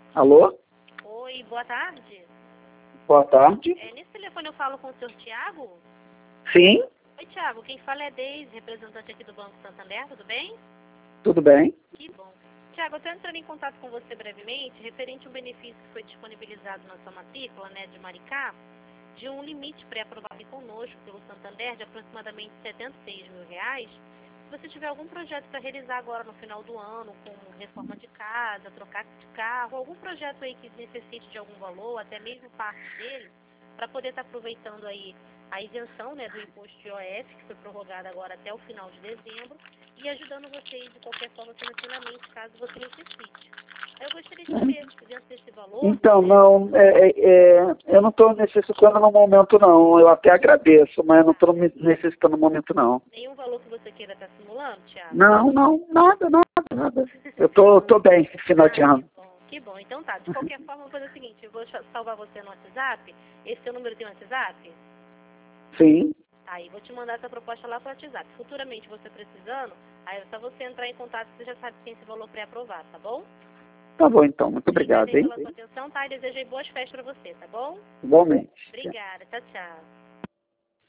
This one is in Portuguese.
Alô? Oi, boa tarde. Boa tarde. Nesse telefone eu falo com o senhor Tiago? Sim, Oi, Tiago, quem fala é Deise, representante aqui do Banco Santander, tudo bem? tudo bem? Que bom. Tiago, eu estou entrando em contato com você brevemente, referente a um benefício que foi disponibilizado na sua matrícula, né, de Maricá, de um limite pré-aprovado conosco pelo Santander de aproximadamente R$ 76 mil. Se você tiver algum projeto para realizar agora no final do ano, como reforma de casa, trocar de carro, algum projeto aí que necessite de algum valor, até mesmo parte dele, para poder estar aproveitando aí a isenção, né, do imposto de IOF, que foi prorrogada agora até o final de dezembro, e ajudando vocês de qualquer forma financeiramente, caso você necessite. Eu gostaria de saber, dentro desse valor, Então, né, não, eu não estou necessitando no momento, não. Eu até agradeço, mas eu não estou necessitando no momento, não. nenhum valor que você queira estar simulando, Thiago? Não, não, nada. Eu tô bem, final de ano. Que bom. Então tá. De qualquer forma, eu vou fazer o seguinte, eu vou salvar você no WhatsApp. Esse seu número tem WhatsApp? Sim, Aí, vou te mandar essa proposta lá pro WhatsApp. Futuramente, você precisando, aí é só você entrar em contato, você já sabe que tem esse valor pré-aprovado, tá bom? tá bom então. Muito obrigado, Obrigada aí hein? pela sua atenção, tá? E desejei boas festas pra você, tá bom? Igualmente. Obrigada. Tchau, tchau.